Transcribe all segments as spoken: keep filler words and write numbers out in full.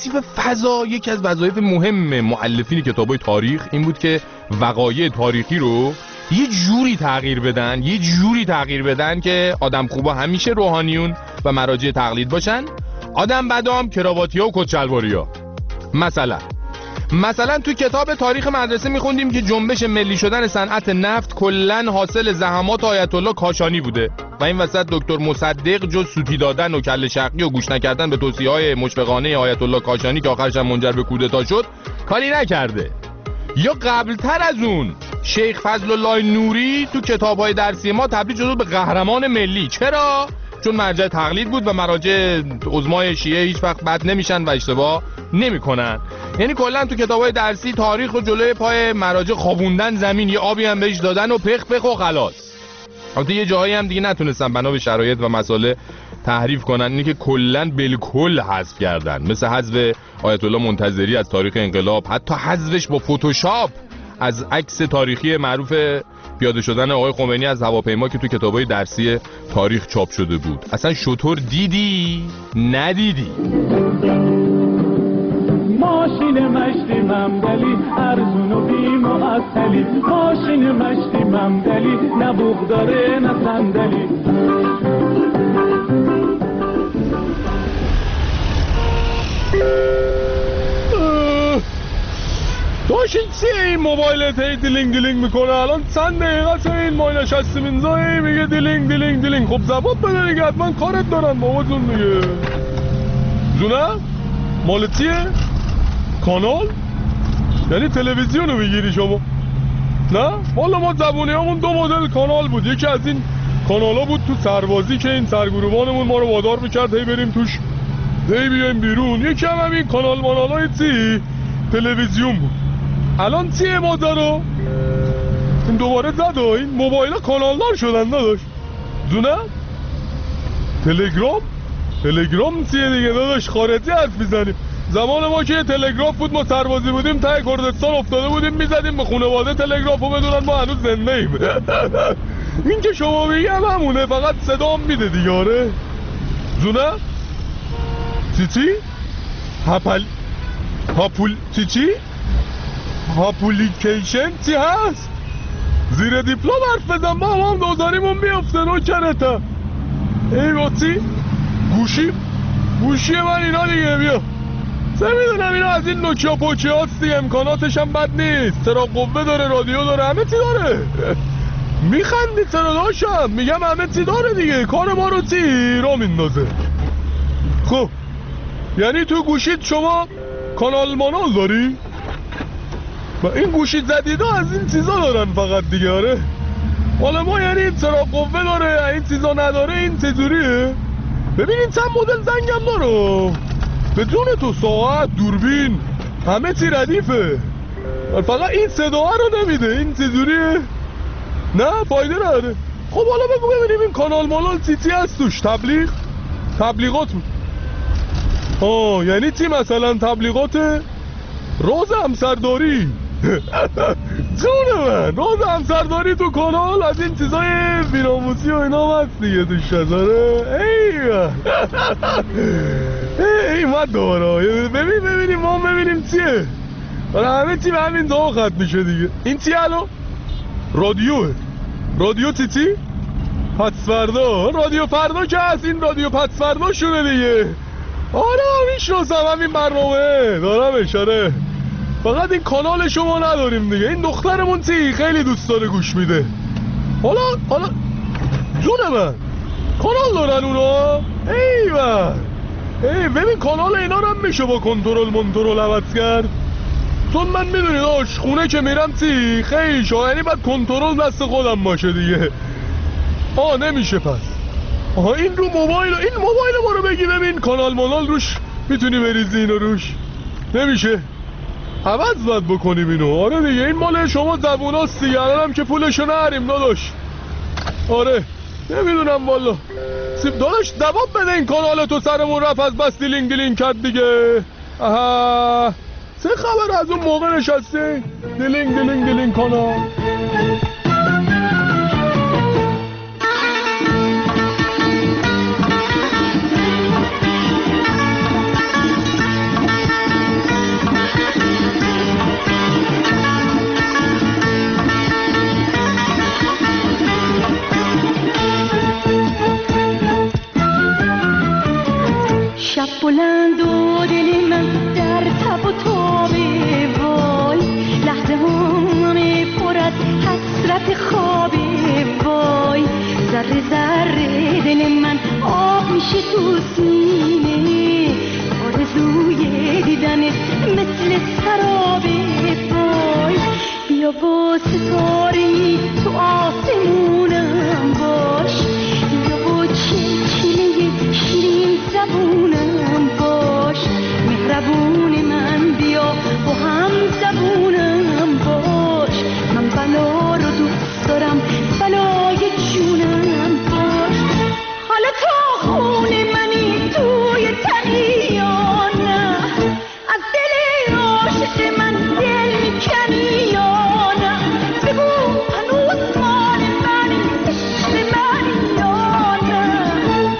توصیف فضا یکی از وظایف مهم مؤلفین کتابای تاریخ این بود که وقایع تاریخی رو یه جوری تغییر بدن یه جوری تغییر بدن که آدم خوبا همیشه روحانیون و مراجع تقلید باشن، آدم بدام کراواتیا و کچلواریا. مثلا مثلا تو کتاب تاریخ مدرسه میخوندیم که جنبش ملی شدن صنعت نفت کلن حاصل زحمات آیت الله کاشانی بوده و این وسط دکتر مصدق جز سوتی دادن و کله شقی و گوش نکردن به توصیه‌های مشفقانه آیت الله کاشانی که آخرش هم منجر به کودتا شد کاری نکرده. یا قبلتر از اون شیخ فضل الله نوری تو کتاب‌های درسی ما تبدیل شد به قهرمان ملی. چرا؟ چون مرجع تقلید بود و مراجع عظمای شیعه هیچ وقت بد نمیشن و اشتباه نمیکنن. یعنی کلا تو کتاب‌های درسی تاریخ رو جلوی پای مراجع خوابوندن زمین، یه آبی هم بهش دادن و پخ پخ و خلاص. البته یه جاهایی هم دیگه نتونستن بنا به شرایط و مسائل تحریف کنن، اینی که کلا بالکل حذف کردن، مثل حذف آیت الله منتظری از تاریخ انقلاب، حتی حذفش با فتوشاپ از عکس تاریخی معروف پیاده شدن آقای خمینی از هواپیما که تو کتابای درسی تاریخ چاپ شده بود. اصلا شطور دیدی؟ ندیدی؟ ماشین مشتی ممدلی ارزون و بی معطلی، ماشین مشتی ممدلی نه بوق داره نه صندلی. داشت چیه این موبایلت هی دیلینگ دیلینگ میکنه؟ الان چند دقیقه چه این ما نشستیم اینجا هی میگه دیلینگ دیلینگ دیلینگ. خب جواب بده دیگه، حتما کارت دارن بابا جون دیگه. جونه؟ مال چیه؟ کانال؟ یعنی تلویزیونو میگیری شما؟ نه؟ والا ما زبونی همون دو مدل کانال بود. یکی از این کانالا بود تو سربازی که این سرگروهانمون ما رو وادار میکرد هی بریم توش هی بیایم بیرون. یکی هم همین کانال مانالای چی؟ تلویزیون بود. الان چیه ماجرا؟ این دوباره زد این موبایل کانالدار شدن داداش. جونه؟ تلگرام؟ تلگرام چیه دیگه داداش؟ خارجی حرف میزنیم. زمان ما که تلگراف بود ما سربازی بودیم ته کردستان افتاده بودیم میزدیم به خانواده تلگرافو بدونن ما هنوز زنده ایم. این که شما میگی هم همونه، فقط صدام میده دیگه. آره جونه؟ چی چی؟ هپل هاپول چی چی؟ هاپولیکیشن چی هست؟ زیر دیپلم حرف بزن با هم دوزاریمون بیفته نوکرتا. ای با چی؟ گوشی؟ گوشی من اینا دیگه بیا. سه میدونم اینا از این نوکیا پوچی هاست دیگه، امکاناتش هم بد نیست، چرا قوه داره، رادیو داره، همه چی داره. میخندی چرا داشتم؟ میگم همه چی داره دیگه، کار ما رو چی را میندازه. خب یعنی تو گوشید شما کانال مانال داری؟ و این گوشی جدیدا از این چیزا دارن فقط دیگه. آره حالا ما یعنی چرا قوه داره این چیزا نداره، این چجوریه؟ ببینین چند مدل زنگم داره بدون تو، ساعت، دوربین، همه چی ردیفه، فقط این صدا رو نمیده. این چجوریه؟ نه فایده نداره. خب حالا بگو ببینیم این کانال مانال چی چی هست توش؟ تبلیغ؟ تبلیغات بود. آه یعنی چی مثلا تبلیغات روز همسرداری؟ جون من روز همسرداری تو کانال از این چیزای بیراموسی و اینا هست دیگه توش داره. ایوه ای من دوباره ببین ببینیم ما ببینیم چیه. همه چی به همین دو خط میشه دیگه. این چی الو؟ رادیوه. رادیو چی چی؟ پس فردا. رادیو فردا که هست، این رادیو پس فردا شونه دیگه. آره میشناسم همین برنامه دارم اشاره، فقط این کانال شما نداریم دیگه. این دخترمون چی خیلی دوست داره گوش میده. حالا حالا جون من کانال دارن اونا؟ ایوه ای ببین کانال اینا رو هم میشه با کنترل منترل عوض کرد. چون من میدونی داشت خونه که میرم چی خیلی شا، یعنی باید کنترل دست خودم باشه دیگه. آه نمیشه پس. آها این رو موبایل، این موبایل ما رو بگی ببین کانال مانال روش میتونی بریزی اینو روش. نمیشه، عوض باید بکنیم اینو. آره دیگه این مال شما زبوناست دیگه، الانم که پولشو نهریم داداش. آره نمیدونم والا. سیب داداش جواب بده این کانال تو سرمون رفت از بس دیلینگ دیلینگ کرد دیگه. آها چه خبر از اون موقع نشستی؟ دیلینگ دیلینگ دیلینگ کانال. وقتی دیدنت مثل سراب پای. بیا با ستاره‌ای تو آسمونم باش، بیا با چلچله شیرین زبونم باش. مهربون من بیا با هم زبونم باش. من بلا رو دوست دارم، بلای جونم باش. حالا تا خون منی توی تنی یا نه، از دل عاشق من دل میکنی یا نه. بگو هنوز مال منی، عشق منی یا نه.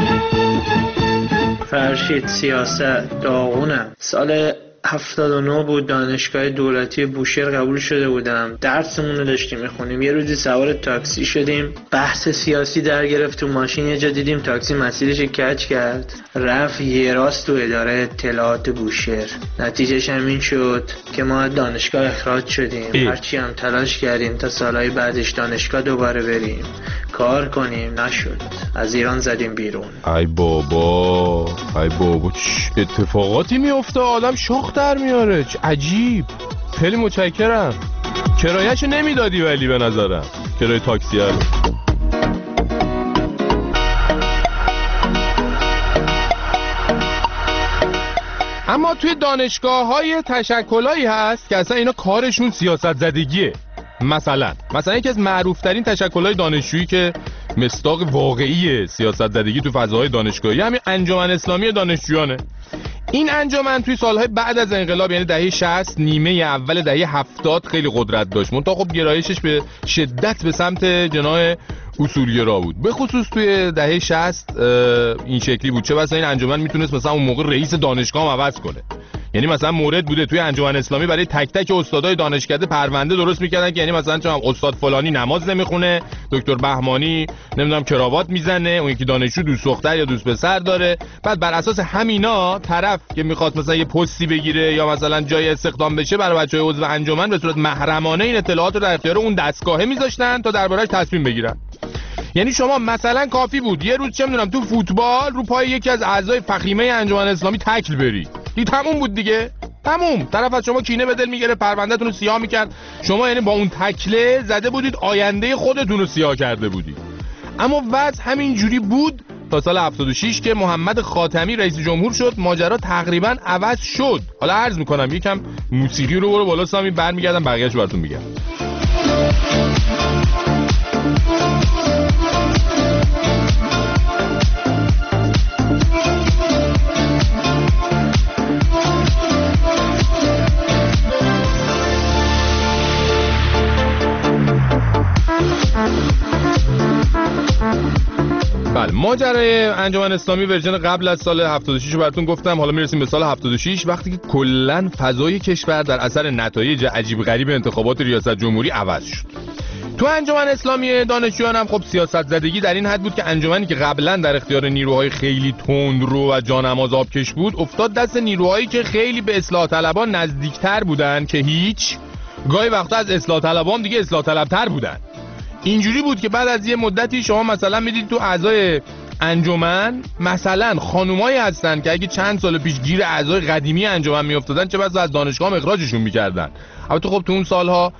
فرشید سیاست داغونم. سال هفتاد و نه بود، دانشگاه دولتی بوشهر قبول شده بودم. درسمون رو داشتیم میخونیم. یه روزی سوار تاکسی شدیم، بحث سیاسی در گرفت. تو ماشین یه جا دیدیم تاکسی مسیرش کج کرد، رفت یه راست تو اداره اطلاعات بوشهر. نتیجهش همین شد که ما دانشگاه اخراج شدیم. هرچی هم تلاش کردیم تا سالهای بعدش دانشگاه دوباره بریم کار کنیم، نشد. از ایران زدیم بیرون. ای بابا ای بابا چه اتفاقاتی میفته، آدم شاخ در میاره. چه عجیب. خیلی متشکرم. کرایه‌شو نمیدادی ولی به نظرم کرایه تاکسی رو. اما توی دانشگاه‌های تشکلایی هست که اصلا اینا کارشون سیاست زدگیه. مثلا مثلا یکی از معروف‌ترین تشکل‌های دانشجویی که مصداق واقعی سیاست زدگی تو فضاهای دانشگاهی همین انجمن اسلامی دانشجویانه. این انجمن توی سالهای بعد از انقلاب یعنی دهه شصت نیمه اول دهه هفتاد خیلی قدرت داشت، منتها خب گرایشش به شدت به سمت جناح اصولگرا بود. به خصوص توی دهه شصت این شکلی بود، چه بسا این انجمن میتونست مثلا اون موقع رئیس دانشگاه هم عوض کنه. یعنی مثلا مورد بوده توی انجمن اسلامی برای تک تک استادای دانشکده پرونده درست میکردن که یعنی مثلا چون استاد فلانی نماز نمیخونه، دکتر بهمانی نمیدونم کراوات میزنه، اون یکی دانشجو دوست دختر یا دوست پسر داره. بعد بر اساس همینا طرف که میخواد مثلا یه پستی بگیره یا مثلا جای استخدام بشه برای بچهای عضو انجمن به صورت محرمانه این اطلاعات رو در اختیار اون دستگاهه میذاشتن تا دربارش تصمیم بگیرن. یعنی شما مثلا کافی بود یه روز چه میدونم تو فوتبال رو پای یکی از اعضای فخیمه انجمن اسلامی تکل بری، دیگه تموم بود دیگه، تموم. طرف از شما کینه به دل میگیره، پروندهتون رو سیاه میکرد. شما یعنی با اون تکله زده بودید آینده خودتون رو سیاه کرده بودید. اما وضع همین جوری بود تا سال هفتاد و شش که محمد خاتمی رئیس جمهور شد. ماجرا تقریبا عوض شد. حالا عرض میکنم یکم موسیقی رو برو بالا سامی، برمیگردم بقیه‌اش براتون میگم. بله، ماجرای انجمن اسلامی ورژن قبل از سال هفتاد و شش رو براتون گفتم. حالا میرسیم به سال هفتاد و شش وقتی که کلاً فضای کشور در اثر نتایج عجیب غریب انتخابات ریاست جمهوری عوض شد. تو انجمن اسلامی دانشجویان هم خب سیاست زدگی در این حد بود که انجمنی که قبلا در اختیار نیروهای خیلی تندرو و جانماز آبکش بود افتاد دست نیروهایی که خیلی به اصلاح طلبان نزدیکتر بودن که هیچ، گاهی وقتا از اصلاح طلبان دیگه اصلاح طلبتر بودن. اینجوری بود که بعد از یه مدتی شما مثلا میدید تو اعضای انجمن مثلا خانومایی هستن که اگه چند سال پیش گیر اعضای قدیمی انجمن میافتادن چه بسا از دانشگاه اخراجشون میکردن. البته خب تو اون سالها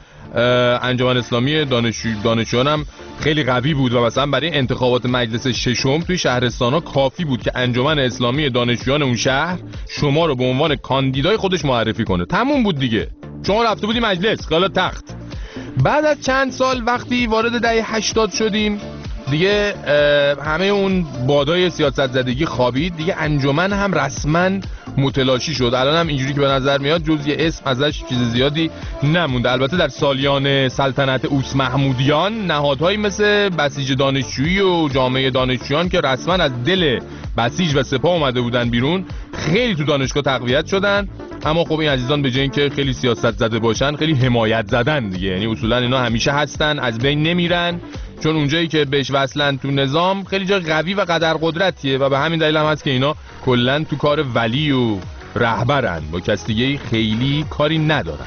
انجمن اسلامی دانشجو دانشجویان هم خیلی قوی بود و مثلا برای انتخابات مجلس ششم توی شهرستانا کافی بود که انجمن اسلامی دانشجویان اون شهر شما رو به عنوان کاندیدای خودش معرفی کنه. تموم بود دیگه، شما رفته بودی مجلس خیال تخت. بعد از چند سال وقتی وارد دهه هشتاد شدیم دیگه همه اون بادای سیاست زدگی خوابید دیگه، انجمن هم رسما متلاشی شد. الان هم اینجوری که به نظر میاد جز یه اسم ازش چیز زیادی نمونده. البته در سالیان سلطنت اوس محمودیان نهادهایی مثل بسیج دانشجویی و جامعه دانشجویان که رسما از دل بسیج و سپاه اومده بودن بیرون خیلی تو دانشگاه تقویت شدن. اما خب این عزیزان به جای اینکه خیلی سیاست زده باشن خیلی حمایت زدن دیگه، یعنی اصولا اینا همیشه هستن، از بین نمیرن، چون اونجایی که بهش وصلن تو نظام خیلی جای قوی و قدر قدرتیه و به همین دلیل هم هست که اینا کلا تو کار ولی و رهبرن، با کس دیگه خیلی کاری ندارن.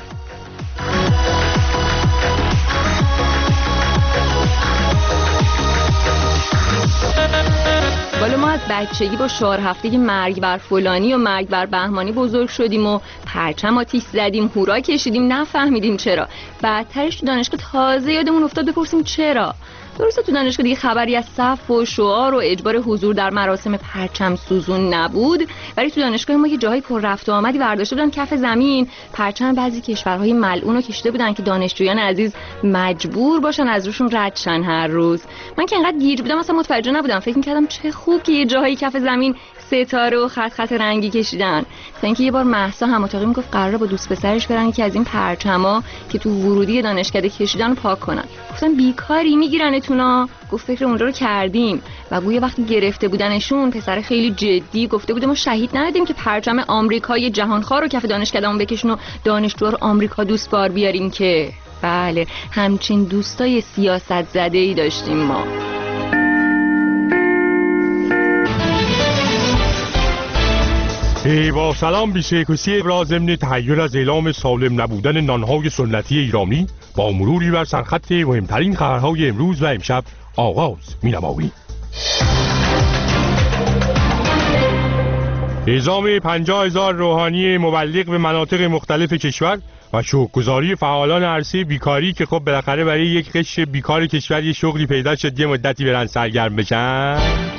بالا ما از بچگی با شعار هفته مرگ بر فلانی و مرگ بر بهمانی بزرگ شدیم و پرچم آتیش زدیم، هورا کشیدیم، نفهمیدیم چرا. بعدترش تو دانشگاه تازه یادمون افتاد بپرسیم چرا. درسته تو دانشگاه دیگه خبری از صف و شعار و اجبار حضور در مراسم پرچم سوزون نبود، ولی تو دانشگاه ما یه جاهای پر رفت و آمدی برداشته بودن کف زمین، پرچم بعضی کشورهای ملعون رو کشیده بودن که دانشجویان عزیز مجبور باشن از روشون رد شن هر روز. من که انقدر گیج بودم اصلا متوجه نبودم، فکر می‌کردم چه خوب که یه جاهای کف زمین ستاره و خط خط رنگی کشیدن. تا اینکه یه بار مهسا هم اتاقی میگفت قراره با دوست پسرش برن که از این پرچما که تو ورودی دانشکده کشیدن رو پاک کنن. گفتم بیکاری میگیرنتونا. گفت فکر اونجا رو کردیم. و گویا وقتی گرفته بودنشون پسر خیلی جدی گفته بود ما شهید ندادیم که پرچم آمریکای جهانخوار رو کف دانشکدهمون بکشن و دانشجوها رو آمریکا دوست بار بیاریم که. بله همچین دوستای سیاست زده‌ای داشتیم ما. با سلام بیست و یک و سی ابراز ضمن تحیر از اعلام سالم نبودن نانهای سنتی ایرانی با مروری بر سرخط مهمترین خبرهای امروز و امشب آغاز می‌نماییم. اعزام پنجاه هزار روحانی مبلغ به مناطق مختلف کشور و شکرگزاری فعالان عرصه بیکاری که خب بالاخره برای یک قشر بیکار کشور یه شغلی پیدا شد یه مدتی برن سرگرم بشن.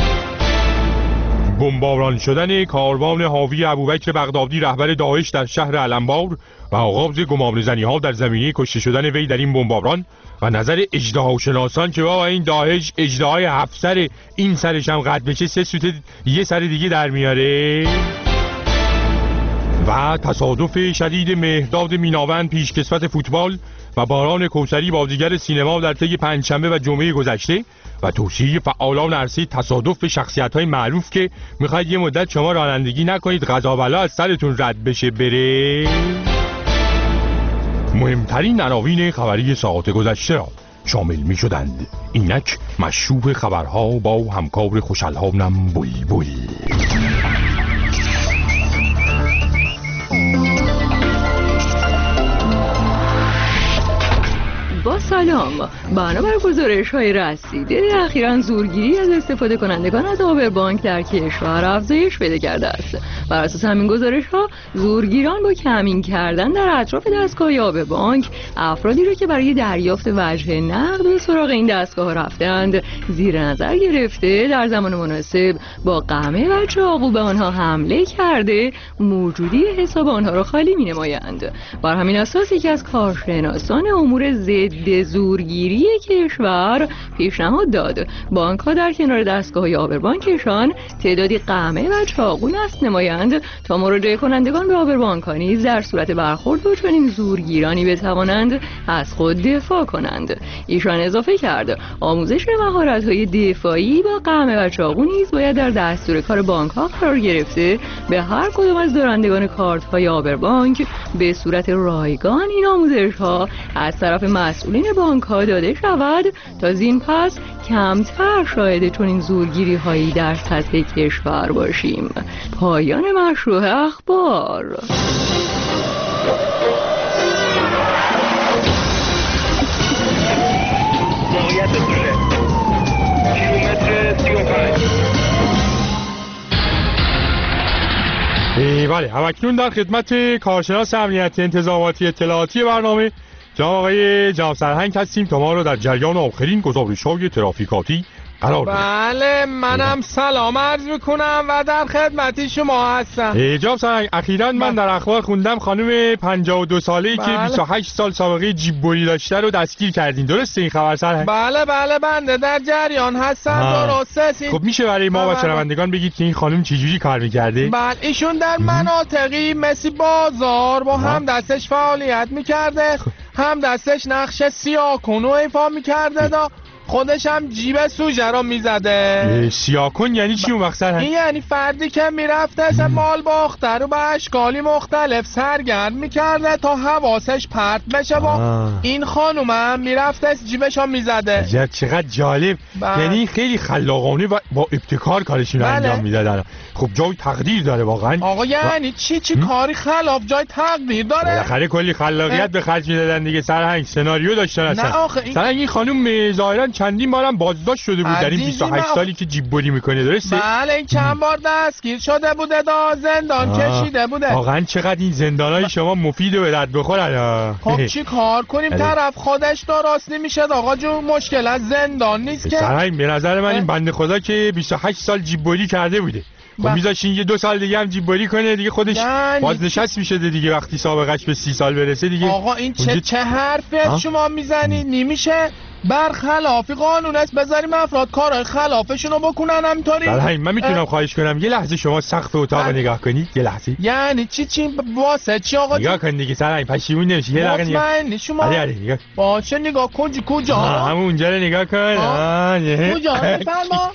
بمباران شدن کاروان حاوی ابوبکر بغدادی رهبر داعش در شهر علمبار و آغاز گمانه‌زنی ها در زمینه کشته شدن وی در این بمباران و نظر اژدهاشناسان که بابا این داعش اژدهای هفت سر، این سرش هم قد بشه سه سوت یه سر دیگه در میاره. و تصادف شدید مهداد میناوند پیشکسوت فوتبال و باران کوثری بازیگر سینما در طی پنجشنبه و جمعه گذشته و توصیه فعالان عرصه تصادف به شخصیت‌های معروف که میخواید یه مدت شما رانندگی نکنید قضا بلا از سرتون رد بشه بره. مهمترین عناوین خبری ساعات گذشته را شامل میشدند. اینک مشروع خبرها با همکار خوش‌الحانم بلبل. با سلام، بنابر گزارش‌های رسیده اخیراً زورگیری از استفاده کنندگان از آبربانک در کشور افزایش پیدا کرده است. بر اساس همین گزارش‌ها زورگیران با کمین کردن در اطراف دستگاه آبربانک افرادی را که برای دریافت وجه نقد به سراغ این دستگاه رفتند زیر نظر گرفته، در زمان مناسب با قمع و چاقو به آنها حمله کرده موجودی حساب آنها را خالی می‌نمایند. بر همین اساس یکی از کارشناسان امور ضد زورگیری کشور پیشنهاد داد بانک‌ها در کنار دستگاه آبربانکشان تعدادی قمع و چاقو نصب نمایند تا مراجعه کنندگان به آبربانک‌ها نیز در صورت برخورد با چنین زورگیرانی بتوانند از خود دفاع کنند. ایشان اضافه کرد آموزش مهارت‌های دفاعی با قمع و چاقو نیز باید در دستور کار بانک‌ها قرار گرفته به هر کدام از دارندگان کارت‌های آبربانک به صورت رایگان این آموزش‌ها از طرف مسئولین بانک‌ها داده شود تا زین پس کمتر شاهد چنین زورگیری‌هایی در سطح کشور باشیم. پایان مشروع اخبار. موقعیت دوله کیلومتر سی و پنج. بله همکنون در خدمت کارشناس امنیتی انتظاماتی اطلاعاتی برنامه جناب آقای جناب سرهنگ هستیم تا ما رو در جریان آخرین گزارش‌های ترافیکاتی قرار بدیم. بله منم سلام عرض میکنم و در خدمت شما هستم. جناب سرهنگ اخیراً من در اخبار خوندم خانم پنجاه و دو ساله‌ای که بیست و هشت سال سابقه جیب‌بری داشته رو دستگیر کردین، درسته این خبر سرهنگ؟ بله بله بنده در جریان هستم. درسته. خب میشه برای ما و شنوندگان بگید که این خانم چجوری کار می‌کرده؟ بله ایشون در مناطقی مثل بازار با هم دستش فعالیت می‌کرده، هم دستش نقش سیاکون رو ایفا می‌کرده دا خودش هم جیب سوژه رو میزده. سیاکون یعنی چی اون وقت سرهنگ؟ این یعنی فردی که میرفته مال باخته رو به اشکالی مختلف سرگرم میکرده تا حواسش پرت بشه و این خانوم هم میرفته جیبش رو میزده. عجب چقدر جالب. بله. یعنی خیلی خلاقانه و با ابتکار کارشون رو بله. انجام میدادن. خب جای تقدیر داره واقعا. آقا یعنی چی چی کاری خلاف جای تقدیر داره؟ بالاخره کلی خلاقیت به خرج میدادن دیگه سرهنگ، سناریو داشتن اصلا. نه آخه این... سرهنگ این خانم ظاهرا چندین بارم بازداشت شده بود در این بیست و هشت سالی که جیببری میکنه، درسته؟ بله این چند بار دستگیر شده بوده، دا زندان آه. کشیده بوده. واقعا چقدر این زندانای شما مفید و به درد بخورن. خب چی کار کنیم؟ طرف خودش درست نمیشه آقا جون، مشکل از زندان نیست که. سرای به نظر من این بنده خدا که بیست و هشت سال جیببری کرده بوده، خب میذاشین یه دو سال دیگه هم جیببری کنه دیگه، خودش بازنشست میشه دیگه وقتی سابقش به سی سال برسه دیگه. آقا این چه اونجا... چه حرفی از شما میزنی؟ نمیشه، برخلاف قانون است بذاریم افراد کارهای خلافشون رو بکنن همینطوری. بله من میتونم خواهش کنم یه لحظه شما سقف اتاق نگاه کنید یه لحظه؟ یعنی چی چی واسه چی آقا؟ نگاه کن دیگه سرای پشیمون نمیشه یه لحظه نگاه. مطمئنی شما؟ آره آره نگاه. باشه نگاه کن کجا؟ همون اونجا رو نگاه کن. آه کجا؟ بفرما.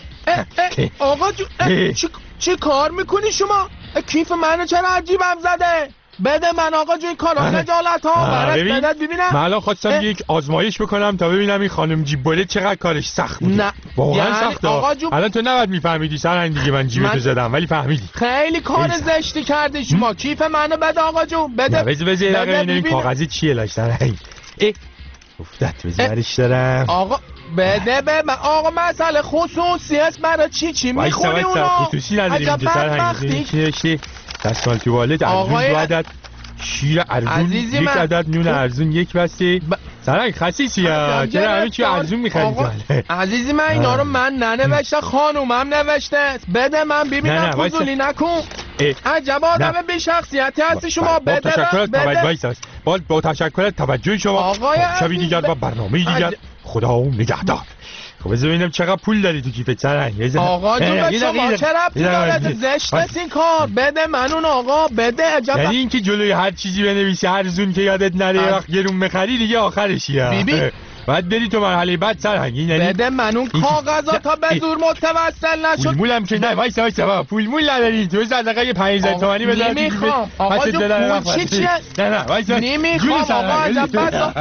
آقا جو چی چی کار میکنی شما؟ کیف منو چرا عجیبم زده؟ بده من آقا جون کارا خجالت ها برات بدت ببینم. من الان خواستم یک آزمایش بکنم تا ببینم این خانم جیببری چقدر کارش سخت بود. نه واقعا یعنی سخته. الان تو نباید میفهمیدی سرنگ دیگه من جیبتو زدم ولی فهمیدی. خیلی کار زشتی کردی شما. کیف منو بده آقا جون بده. بذار بذار این کاغذی چیه لاش سرنگ؟ ای افتاد بذارش دارم. آقا بده به من آقا مسئله خصوصی است برای چی چی میخونی اونا؟ خصوصی نداریم اینجا سرنگ. چی دستمال توالت ارزون دو عدد شیر ارزون یک من. عدد نون ارزون یک بسته ب... سرنگ خسیسی ها چرا همین چی ارزون میخرید؟ عزیزی من اینا رو من ننوشته خانومم نوشته. بده من ببینم فضولی نکن. عجب آدم بی شخصیتی هستی شما. بده با تشکر توجه با با تشکر توجه شما. شبی دیگر با برنامه دیگر خدا نگهدار. خب بذار ببینم چقدر پول داری تو کیفت سرنگ. آقا جون به شما چرا پول داره؟ زشت است این کار. بده من اون آقا بده. عجب یعنی اینکه جلوی هر چیزی بنویسی ارزون که یادت نره وقت گرون بخری دیگه آخرشیه. ببین بعد بری تو مرحله بعد سرنگ. یعنی بده من اون کاغذا تا به زور متوسل نشد. پول مولم که نه وایس وایس بابا پول مول نداری تو صدقه یه پنج هزار تومانی بذار. نمیخوام آقا جون پول چی چیه؟ نه نه وایس نمیخوام آقا عجب بس.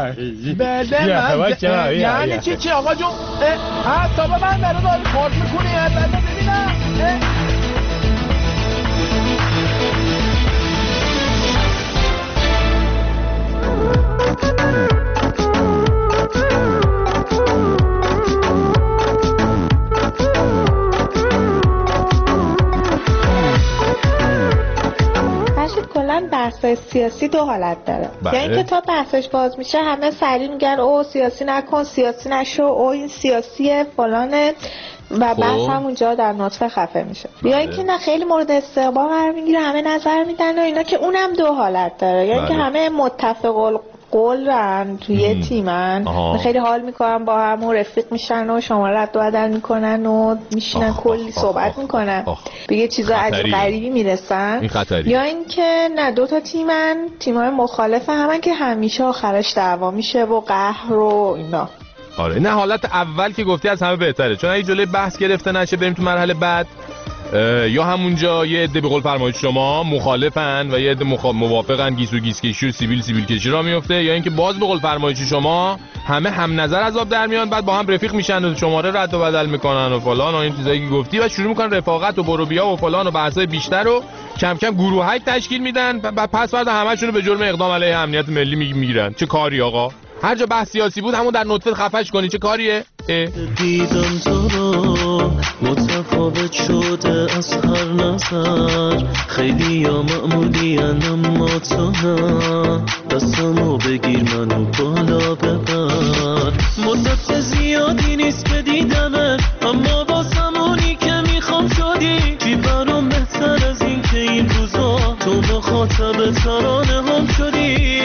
بده من یعنی چی چی آقا جون؟ حساب من داره داری کارت میکنی بده ببینم. کلا بحث سیاسی دو حالت داره. بله. یعنی که تا بحثش باز میشه همه سریع میگن او سیاسی نکن سیاسی نشو او این سیاسی فلانه و بحث هم اونجا در نطفه خفه میشه. بله. یا اینکه نه خیلی مورد استقبال قرار میگیره همه نظر میدن و اینا که اونم دو حالت داره. یعنی بله. که همه متفق قولن توی یه تیمن خیلی حال میکنن با هم و رفیق میشن و شما رد و بدل میکنن و میشینن کلی صحبت میکنن بگه چیزا عجیب غریبی میرسن. یا اینکه نه دو تا تیمن تیمای مخالف همن که همیشه آخرش دعوا میشه و قهر و اینا. آره نه حالت اول که گفتی از همه بهتره چون اگه جلوی بحث گرفته نشه بریم تو مرحله بعد یا همونجا یه عده به قول فرمایید شما مخالفن و یه عده مخ... موافقن گیسو گیس کشی و سیبیل سیبیل کشی را میفته یا اینکه باز به قول فرمایید شما همه هم نظر از آب در میان بعد با هم رفیق میشن و شماره رد و بدل میکنن و فلان و این چیزایی که گفتی و شروع میکنن رفاقت و برو بیا و فلان و بحثای بیشتر رو کم کم گروهک تشکیل میدن بعد پس بعد همه‌شون رو به جرم اقدام علیه امنیت ملی میگیرن. چه کاری آقا؟ هر جا بحث سیاسی بود همون در نطفه خفش کنی. چه کاریه؟ دیدم تو رو متفاوت شده از هر نظر خیلی یا معمولی اما تو نه دستمو بگیر منو بالا ببر مدت زیادی نیست که دیدمت اما با زمانی که میخوام شدی چی برام بهتر از این که این روزا تو مخاطب ترانه هم شدی